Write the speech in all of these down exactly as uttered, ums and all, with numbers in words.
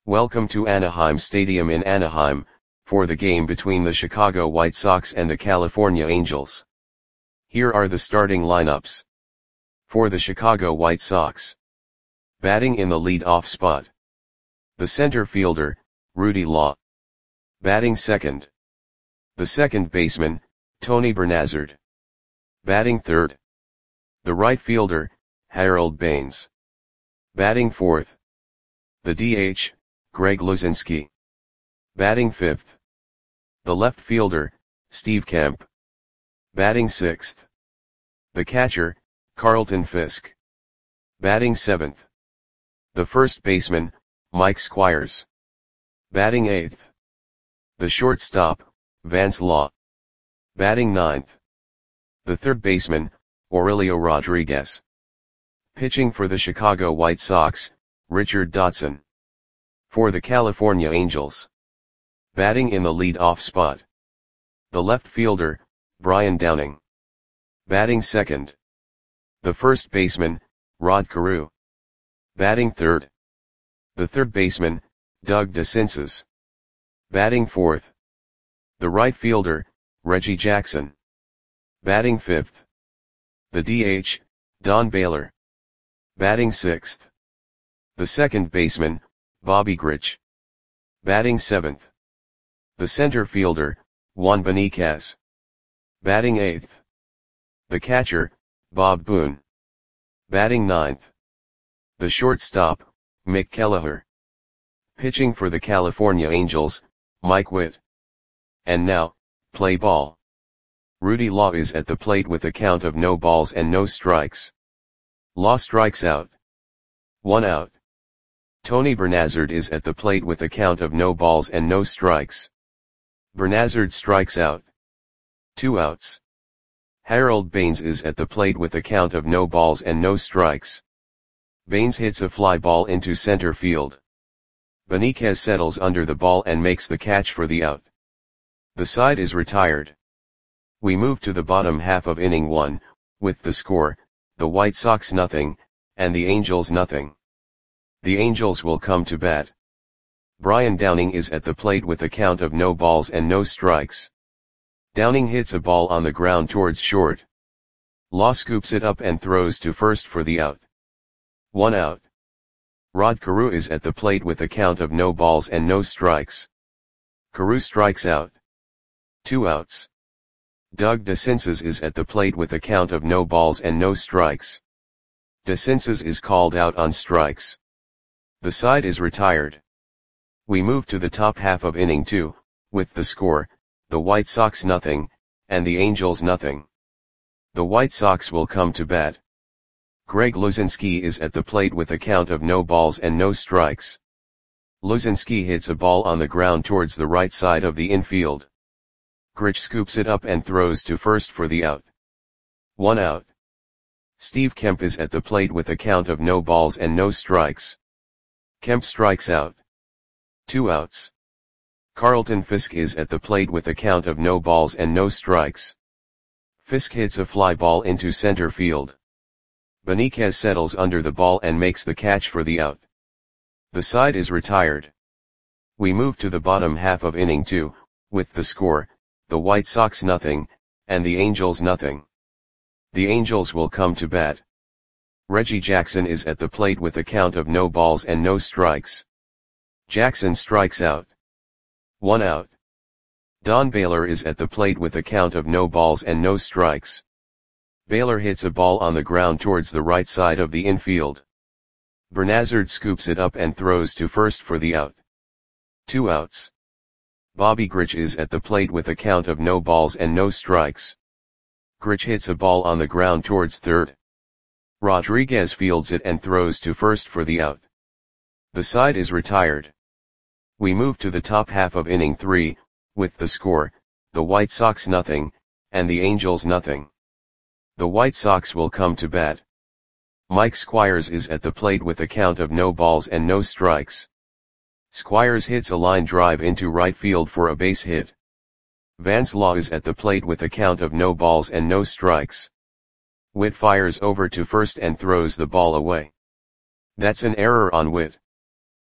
Welcome to Anaheim Stadium in Anaheim, for the game between the Chicago White Sox and the California Angels. Here are the starting lineups. For the Chicago White Sox. Batting in the lead-off spot. The center fielder, Rudy Law. Batting second. The second baseman, Tony Bernazard. Batting third. The right fielder, Harold Baines. Batting fourth. The D H, Greg Luzinski. Batting fifth. The left fielder, Steve Kemp. Batting sixth. The catcher, Carlton Fisk. Batting seventh. The first baseman, Mike Squires. Batting eighth. The shortstop, Vance Law. Batting ninth. The third baseman, Aurelio Rodriguez. Pitching for the Chicago White Sox, Richard Dotson. For the California Angels. Batting in the lead-off spot. The left fielder, Brian Downing. Batting second. The first baseman, Rod Carew. Batting third. The third baseman, Doug DeCinces. Batting fourth. The right fielder, Reggie Jackson. Batting fifth. The D H, Don Baylor. Batting sixth. The second baseman, Bobby Grich. Batting seventh. The center fielder, Juan Beniquez. Batting eighth. The catcher, Bob Boone. Batting ninth. The shortstop, Mick Kelleher. Pitching for the California Angels, Mike Witt. And now, play ball. Rudy Law is at the plate with a count of no balls and no strikes. Law strikes out. One out. Tony Bernazard is at the plate with a count of no balls and no strikes. Bernazard strikes out. Two outs. Harold Baines is at the plate with a count of no balls and no strikes. Baines hits a fly ball into center field. Beniquez settles under the ball and makes the catch for the out. The side is retired. We move to the bottom half of inning one, with the score, the White Sox nothing, and the Angels nothing. The Angels will come to bat. Brian Downing is at the plate with a count of no balls and no strikes. Downing hits a ball on the ground towards short. Law scoops it up and throws to first for the out. One out. Rod Carew is at the plate with a count of no balls and no strikes. Carew strikes out. Two outs. Doug DeCinces is at the plate with a count of no balls and no strikes. DeCinces is called out on strikes. The side is retired. We move to the top half of inning two, with the score, the White Sox nothing, and the Angels nothing. The White Sox will come to bat. Greg Luzinski is at the plate with a count of no balls and no strikes. Luzinski hits a ball on the ground towards the right side of the infield. Grich scoops it up and throws to first for the out. One out. Steve Kemp is at the plate with a count of no balls and no strikes. Kemp strikes out. Two outs. Carlton Fisk is at the plate with a count of no balls and no strikes. Fisk hits a fly ball into center field. Beniquez settles under the ball and makes the catch for the out. The side is retired. We move to the bottom half of inning two, with the score, the White Sox nothing, and the Angels nothing. The Angels will come to bat. Reggie Jackson is at the plate with a count of no balls and no strikes. Jackson strikes out. One out. Don Baylor is at the plate with a count of no balls and no strikes. Baylor hits a ball on the ground towards the right side of the infield. Bernazard scoops it up and throws to first for the out. Two outs. Bobby Grich is at the plate with a count of no balls and no strikes. Grich hits a ball on the ground towards third. Rodriguez fields it and throws to first for the out. The side is retired. We move to the top half of inning three, with the score, the White Sox nothing, and the Angels nothing. The White Sox will come to bat. Mike Squires is at the plate with a count of no balls and no strikes. Squires hits a line drive into right field for a base hit. Vance Law is at the plate with a count of no balls and no strikes. Witt fires over to first and throws the ball away. That's an error on Witt.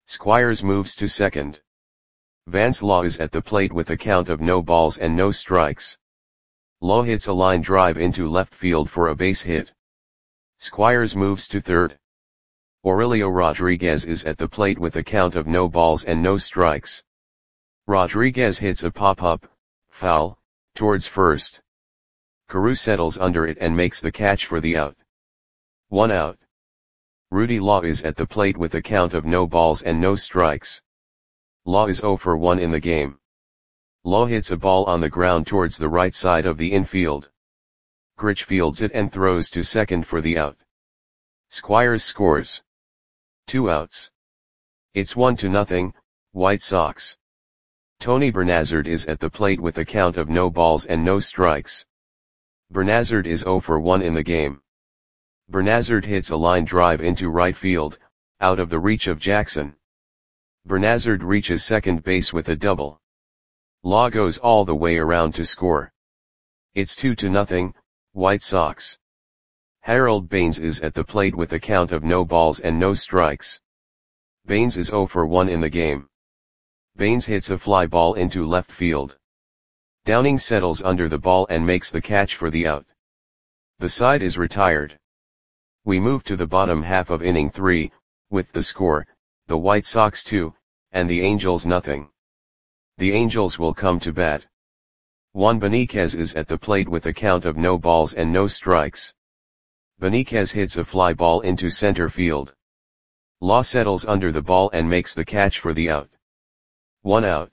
Squires moves to second. Vance Law is at the plate with a count of no balls and no strikes. Law hits a line drive into left field for a base hit. Squires moves to third. Aurelio Rodriguez is at the plate with a count of no balls and no strikes. Rodriguez hits a pop-up, foul, towards first. Carew settles under it and makes the catch for the out. One out. Rudy Law is at the plate with a count of no balls and no strikes. Law is zero for one in the game. Law hits a ball on the ground towards the right side of the infield. Grich fields it and throws to second for the out. Squires scores. Two outs. It's one to nothing, White Sox. Tony Bernazard is at the plate with a count of no balls and no strikes. Bernazard is zero for one in the game. Bernazard hits a line drive into right field, out of the reach of Jackson. Bernazard reaches second base with a double. Law goes all the way around to score. It's two to nothing, White Sox. Harold Baines is at the plate with a count of no balls and no strikes. Baines is zero for one in the game. Baines hits a fly ball into left field. Downing settles under the ball and makes the catch for the out. The side is retired. We move to the bottom half of inning three, with the score, the White Sox two, and the Angels nothing. The Angels will come to bat. Juan Beniquez is at the plate with a count of no balls and no strikes. Beniquez hits a fly ball into center field. Law settles under the ball and makes the catch for the out. One out.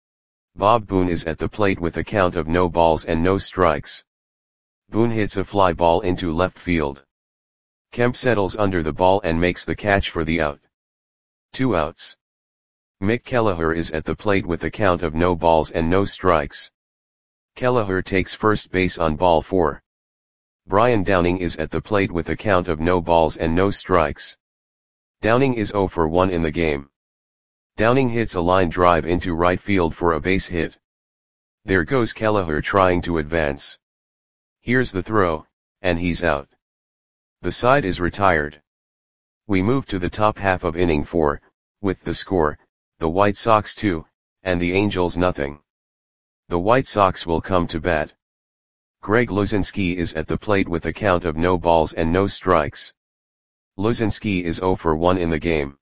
Bob Boone is at the plate with a count of no balls and no strikes. Boone hits a fly ball into left field. Kemp settles under the ball and makes the catch for the out. Two outs. Mick Kelleher is at the plate with a count of no balls and no strikes. Kelleher takes first base on ball four. Brian Downing is at the plate with a count of no balls and no strikes. Downing is zero for one in the game. Downing hits a line drive into right field for a base hit. There goes Kelleher trying to advance. Here's the throw, and he's out. The side is retired. We move to the top half of inning four, with the score, the White Sox two, and the Angels nothing. The White Sox will come to bat. Greg Luzinski is at the plate with a count of no balls and no strikes. Luzinski is zero for one in the game.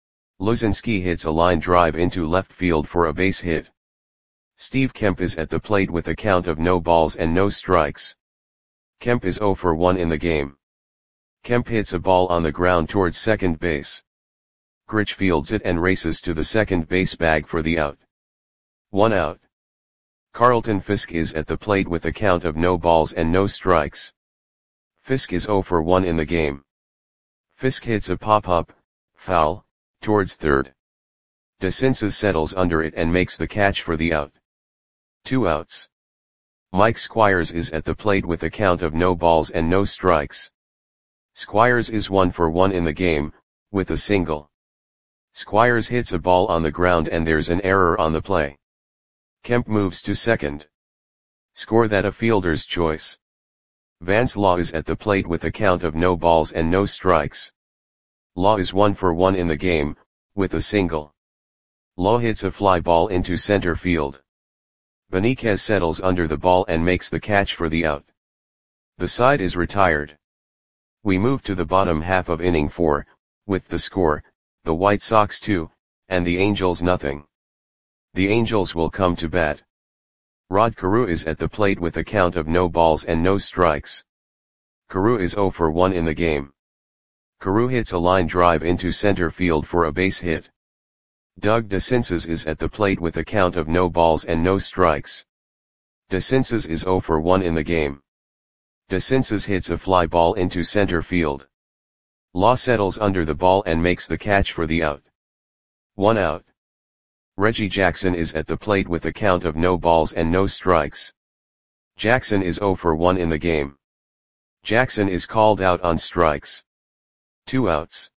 Luzinski hits a line drive into left field for a base hit. Steve Kemp is at the plate with a count of no balls and no strikes. Kemp is zero for one in the game. Kemp hits a ball on the ground towards second base. Grich fields it and races to the second base bag for the out. One out. Carlton Fisk is at the plate with a count of no balls and no strikes. Fisk is zero for one in the game. Fisk hits a pop-up, foul, towards third. DeCinces settles under it and makes the catch for the out. Two outs. Mike Squires is at the plate with a count of no balls and no strikes. Squires is one for one in the game, with a single. Squires hits a ball on the ground and there's an error on the play. Kemp moves to second. Score that a fielder's choice. Vance Law is at the plate with a count of no balls and no strikes. Law is one for one in the game, with a single. Law hits a fly ball into center field. Beniquez settles under the ball and makes the catch for the out. The side is retired. We move to the bottom half of inning four, with the score, the White Sox two, and the Angels nothing. The Angels will come to bat. Rod Carew is at the plate with a count of no balls and no strikes. Carew is zero for one in the game. Carew hits a line drive into center field for a base hit. Doug DeCinces is at the plate with a count of no balls and no strikes. DeCinces is zero for one in the game. DeCinces hits a fly ball into center field. Law settles under the ball and makes the catch for the out. One out. Reggie Jackson is at the plate with a count of no balls and no strikes. Jackson is zero for one in the game. Jackson is called out on strikes. Two outs.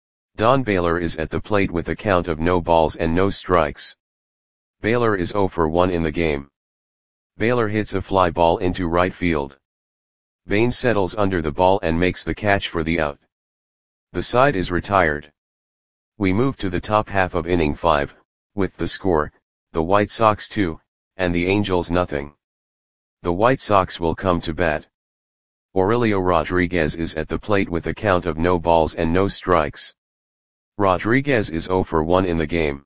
Don Baylor is at the plate with a count of no balls and no strikes. Baylor is zero for one in the game. Baylor hits a fly ball into right field. Baines settles under the ball and makes the catch for the out. The side is retired. We move to the top half of inning five, with the score, the White Sox two, and the Angels nothing. The White Sox will come to bat. Aurelio Rodriguez is at the plate with a count of no balls and no strikes. Rodriguez is zero for one in the game.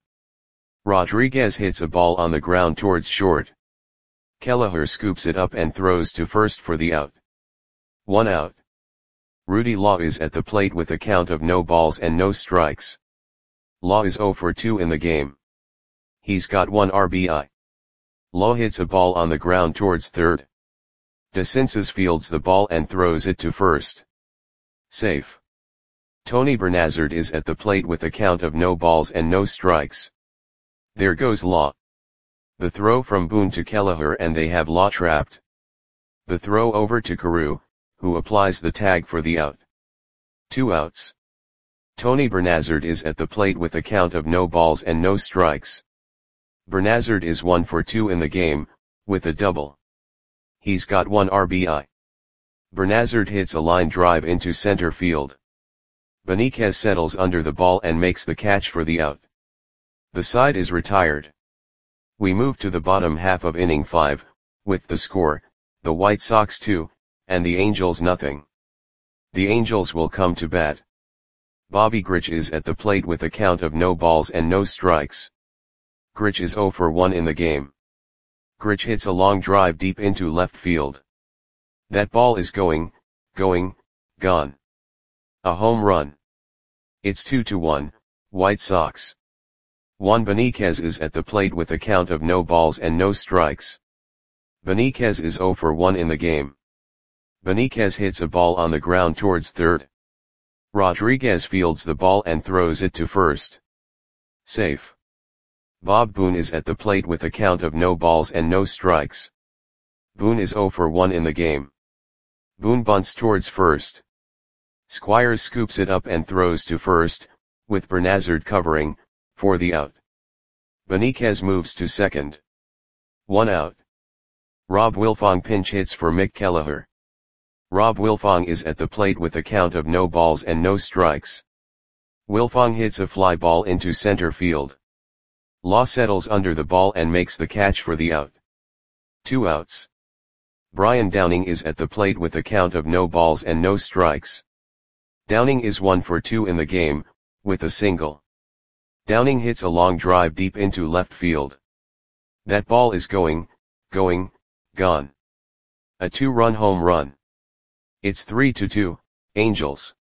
Rodriguez hits a ball on the ground towards short. Kelleher scoops it up and throws to first for the out. One out. Rudy Law is at the plate with a count of no balls and no strikes. Law is zero for two in the game. He's got one R B I. Law hits a ball on the ground towards third. DeCinces fields the ball and throws it to first. Safe. Tony Bernazard is at the plate with a count of no balls and no strikes. There goes Law. The throw from Boone to Kelleher and they have Law trapped. The throw over to Carew, who applies the tag for the out. Two outs. Tony Bernazard is at the plate with a count of no balls and no strikes. Bernazard is one for two in the game, with a double. He's got one R B I. Bernazard hits a line drive into center field. Benitez settles under the ball and makes the catch for the out. The side is retired. We move to the bottom half of inning five, with the score, the White Sox two, and the Angels nothing. The Angels will come to bat. Bobby Grich is at the plate with a count of no balls and no strikes. Grich is zero for one in the game. Grich hits a long drive deep into left field. That ball is going, going, gone. A home run. It's two to one, White Sox. Juan Benitez is at the plate with a count of no balls and no strikes. Benitez is zero for one in the game. Benitez hits a ball on the ground towards third. Rodriguez fields the ball and throws it to first. Safe. Bob Boone is at the plate with a count of no balls and no strikes. Boone is zero for one in the game. Boone bunts towards first. Squires scoops it up and throws to first, with Bernazard covering, for the out. Benitez moves to second. One out. Rob Wilfong pinch hits for Mick Kelleher. Rob Wilfong is at the plate with a count of no balls and no strikes. Wilfong hits a fly ball into center field. Law settles under the ball and makes the catch for the out. Two outs. Brian Downing is at the plate with a count of no balls and no strikes. Downing is one for two in the game, with a single. Downing hits a long drive deep into left field. That ball is going, going, gone. A two-run home run. It's three to two, Angels.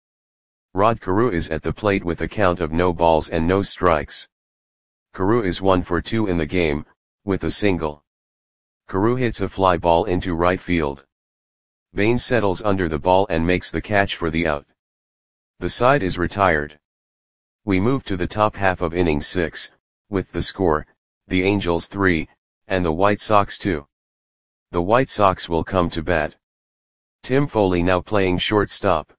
Rod Carew is at the plate with a count of no balls and no strikes. Carew is one for two in the game, with a single. Carew hits a fly ball into right field. Baines settles under the ball and makes the catch for the out. The side is retired. We move to the top half of inning six, with the score, the Angels three, and the White Sox two. The White Sox will come to bat. Tim Foley now playing shortstop.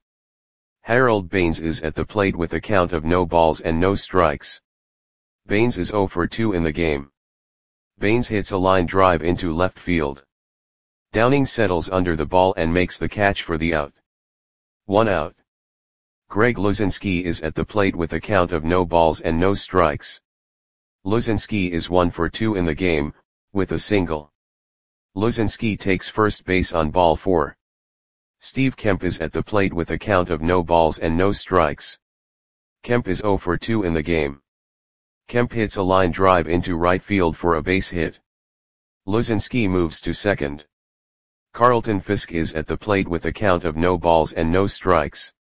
Harold Baines is at the plate with a count of no balls and no strikes. Baines is zero for two in the game. Baines hits a line drive into left field. Downing settles under the ball and makes the catch for the out. One out. Greg Luzinski is at the plate with a count of no balls and no strikes. Luzinski is one for two in the game, with a single. Luzinski takes first base on ball four. Steve Kemp is at the plate with a count of no balls and no strikes. Kemp is zero for two in the game. Kemp hits a line drive into right field for a base hit. Luzinski moves to second. Carlton Fisk is at the plate with a count of no balls and no strikes.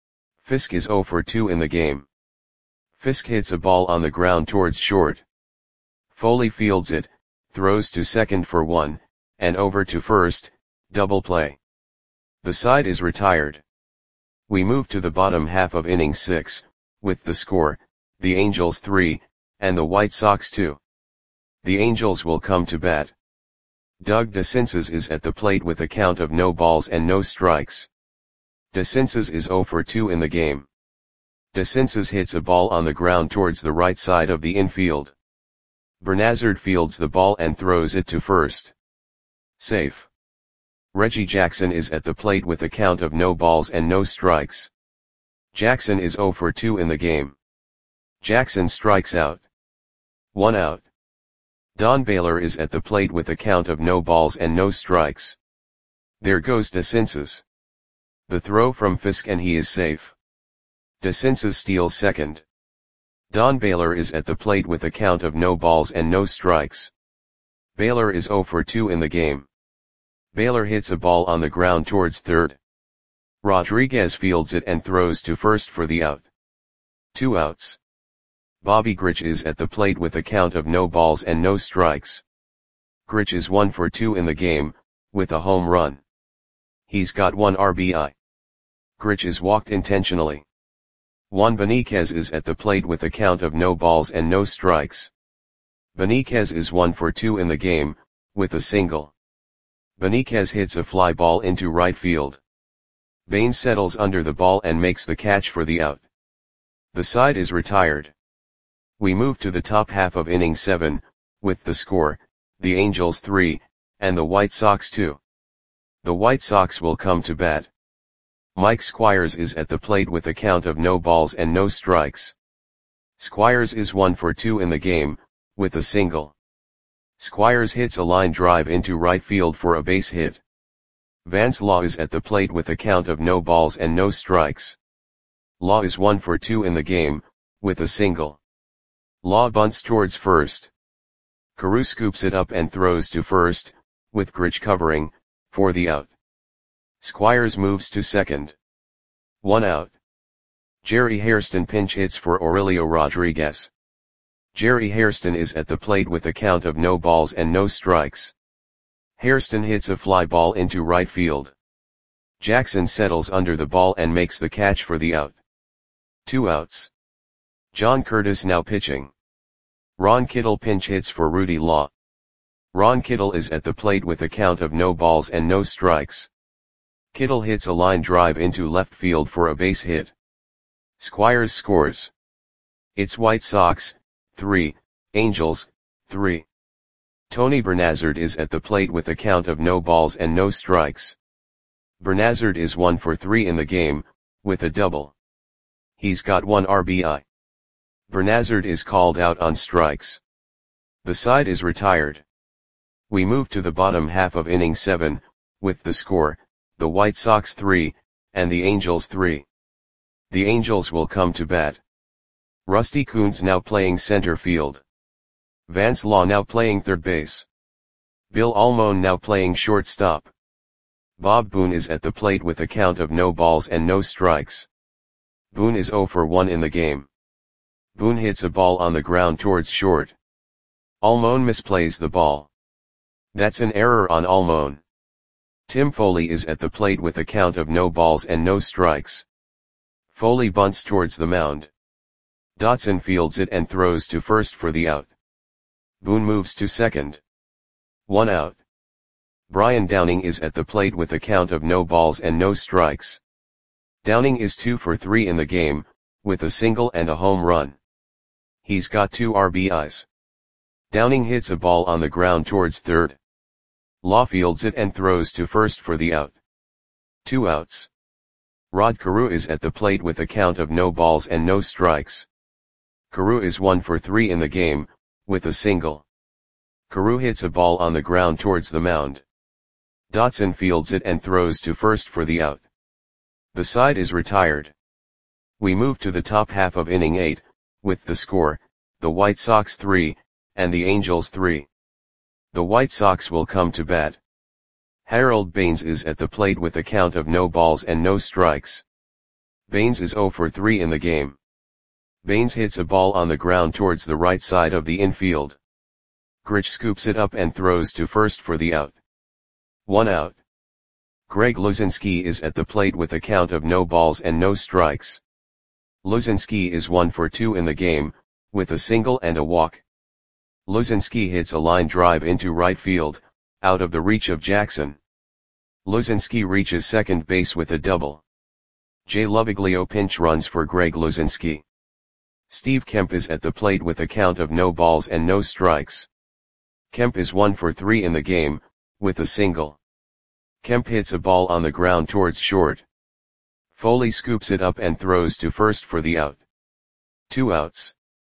Fisk is zero for two in the game. Fisk hits a ball on the ground towards short. Foley fields it, throws to second for one, and over to first, double play. The side is retired. We move to the bottom half of inning six, with the score, the Angels three, and the White Sox two. The Angels will come to bat. Doug DeCinces is at the plate with a count of no balls and no strikes. DeCinces is zero for two in the game. DeCinces hits a ball on the ground towards the right side of the infield. Bernazard fields the ball and throws it to first. Safe. Reggie Jackson is at the plate with a count of no balls and no strikes. Jackson is zero for two in the game. Jackson strikes out. One out. Don Baylor is at the plate with a count of no balls and no strikes. There goes DeCinces. The throw from Fisk and he is safe. DeCinces steals second. Don Baylor is at the plate with a count of no balls and no strikes. Baylor is oh for two in the game. Baylor hits a ball on the ground towards third. Rodriguez fields it and throws to first for the out. Two outs. Bobby Grich is at the plate with a count of no balls and no strikes. Grich is one for two in the game, with a home run. He's got one R B I. Grich is walked intentionally. Juan Beniquez is at the plate with a count of no balls and no strikes. Beniquez is one for two in the game, with a single. Beniquez hits a fly ball into right field. Baines settles under the ball and makes the catch for the out. The side is retired. We move to the top half of inning seven, with the score, the Angels three, and the White Sox two. The White Sox will come to bat. Mike Squires is at the plate with a count of no balls and no strikes. Squires is one for two in the game, with a single. Squires hits a line drive into right field for a base hit. Vance Law is at the plate with a count of no balls and no strikes. Law is one for two in the game, with a single. Law bunts towards first. Carew scoops it up and throws to first, with Grich covering, for the out. Squires moves to second. One out. Jerry Hairston pinch hits for Aurelio Rodriguez. Jerry Hairston is at the plate with a count of no balls and no strikes. Hairston hits a fly ball into right field. Jackson settles under the ball and makes the catch for the out. Two outs. John Curtis now pitching. Ron Kittle pinch hits for Rudy Law. Ron Kittle is at the plate with a count of no balls and no strikes. Kittle hits a line drive into left field for a base hit. Squires scores. It's White Sox, three, Angels, three. Tony Bernazard is at the plate with a count of no balls and no strikes. Bernazard is one for three in the game, with a double. He's got one R B I. Bernazard is called out on strikes. The side is retired. We move to the bottom half of inning seven, with the score, the White Sox three, and the Angels three. The Angels will come to bat. Rusty Kuntz now playing center field. Vance Law now playing third base. Bill Almon now playing shortstop. Bob Boone is at the plate with a count of no balls and no strikes. Boone is oh for one in the game. Boone hits a ball on the ground towards short. Almon misplays the ball. That's an error on Almon. Tim Foley is at the plate with a count of no balls and no strikes. Foley bunts towards the mound. Dotson fields it and throws to first for the out. Boone moves to second. One out. Brian Downing is at the plate with a count of no balls and no strikes. Downing is two for three in the game, with a single and a home run. He's got two R B Is. Downing hits a ball on the ground towards third. Law fields it and throws to first for the out. Two outs. Rod Carew is at the plate with a count of no balls and no strikes. Carew is one for three in the game, with a single. Carew hits a ball on the ground towards the mound. Dotson fields it and throws to first for the out. The side is retired. We move to the top half of inning eight, with the score, the White Sox three, and the Angels three. The White Sox will come to bat. Harold Baines is at the plate with a count of no balls and no strikes. Baines is oh for three in the game. Baines hits a ball on the ground towards the right side of the infield. Grich scoops it up and throws to first for the out. One out. Greg Luzinski is at the plate with a count of no balls and no strikes. Luzinski is one for two in the game, with a single and a walk. Luzinski hits a line drive into right field, out of the reach of Jackson. Luzinski reaches second base with a double. Jay Loviglio pinch runs for Greg Luzinski. Steve Kemp is at the plate with a count of no balls and no strikes. Kemp is one for three in the game, with a single. Kemp hits a ball on the ground towards short. Foley scoops it up and throws to first for the out. Two outs.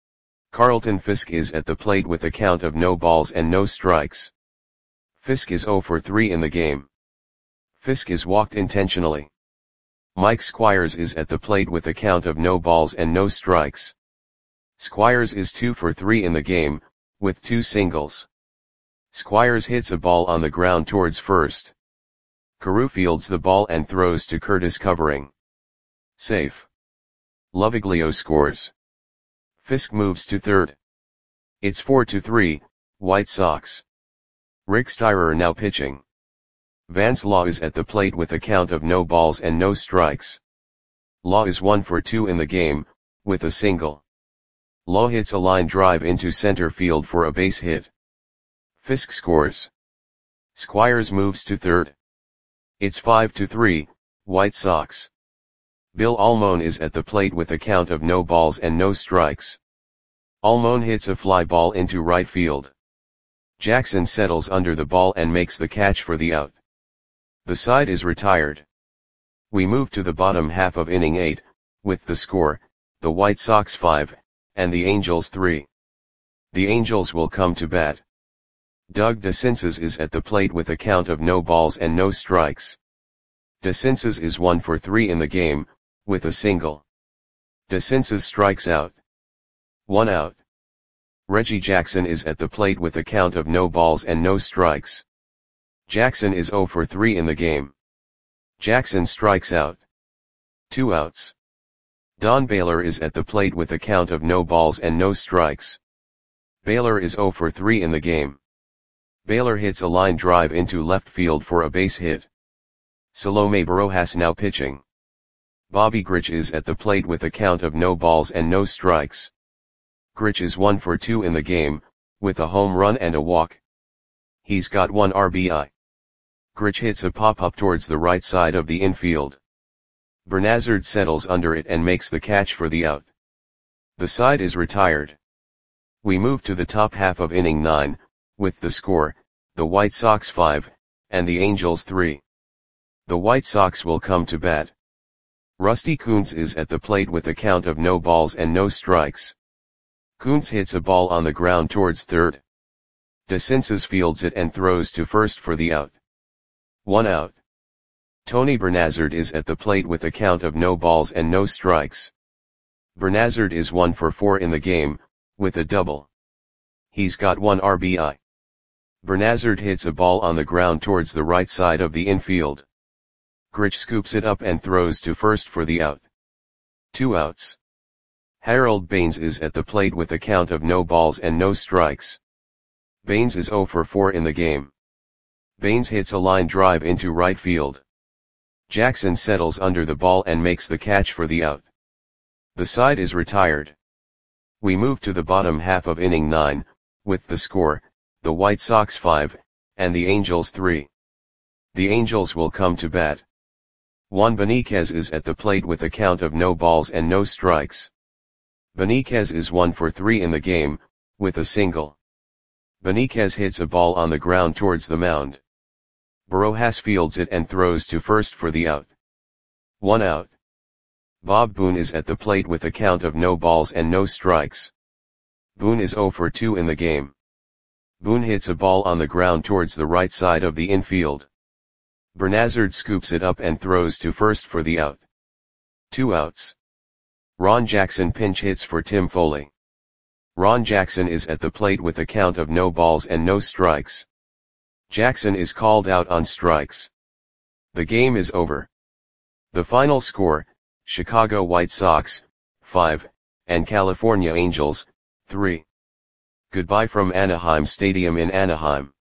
Carlton Fisk is at the plate with a count of no balls and no strikes. Fisk is zero for three in the game. Fisk is walked intentionally. Mike Squires is at the plate with a count of no balls and no strikes. Squires is two for three in the game, with two singles. Squires hits a ball on the ground towards first. Carew fields the ball and throws to Curtis covering. Safe. Loviglio scores. Fisk moves to third. It's four to three, White Sox. Rick Steyer now pitching. Vance Law is at the plate with a count of no balls and no strikes. Law is one for two in the game, with a single. Law hits a line drive into center field for a base hit. Fisk scores. Squires moves to third. It's five to three, White Sox. Bill Almon is at the plate with a count of no balls and no strikes. Almon hits a fly ball into right field. Jackson settles under the ball and makes the catch for the out. The side is retired. We move to the bottom half of inning eight, with the score, the White Sox five, and the Angels three. The Angels will come to bat. Doug DeCinces is at the plate with a count of no balls and no strikes. DeCinces is one for three in the game, with a single. DeCinces strikes out. One out. Reggie Jackson is at the plate with a count of no balls and no strikes. Jackson is zero for three in the game. Jackson strikes out. Two outs. Don Baylor is at the plate with a count of no balls and no strikes. Baylor is zero for three in the game. Baylor hits a line drive into left field for a base hit. Salome Barojas now pitching. Bobby Grich is at the plate with a count of no balls and no strikes. Grich is one for two in the game, with a home run and a walk. He's got one R B I. Grich hits a pop-up towards the right side of the infield. Bernazard settles under it and makes the catch for the out. The side is retired. We move to the top half of inning nine, with the score, the White Sox five, and the Angels three. The White Sox will come to bat. Rusty Kuntz is at the plate with a count of no balls and no strikes. Kuntz hits a ball on the ground towards third. DeCinces fields it and throws to first for the out. One out. Tony Bernazard is at the plate with a count of no balls and no strikes. Bernazard is one for four in the game, with a double. He's got one R B I. Bernazard hits a ball on the ground towards the right side of the infield. Grich scoops it up and throws to first for the out. Two outs. Harold Baines is at the plate with a count of no balls and no strikes. Baines is zero for four in the game. Baines hits a line drive into right field. Jackson settles under the ball and makes the catch for the out. The side is retired. We move to the bottom half of inning nine, with the score, the White Sox five, and the Angels three. The Angels will come to bat. Juan Beniquez is at the plate with a count of no balls and no strikes. Beniquez is one for three in the game, with a single. Beniquez hits a ball on the ground towards the mound. Barojas fields it and throws to first for the out. One out. Bob Boone is at the plate with a count of no balls and no strikes. Boone is zero for two in the game. Boone hits a ball on the ground towards the right side of the infield. Bernazard scoops it up and throws to first for the out. Two outs. Ron Jackson pinch hits for Tim Foley. Ron Jackson is at the plate with a count of no balls and no strikes. Jackson is called out on strikes. The game is over. The final score, Chicago White Sox, five, and California Angels, three. Goodbye from Anaheim Stadium in Anaheim.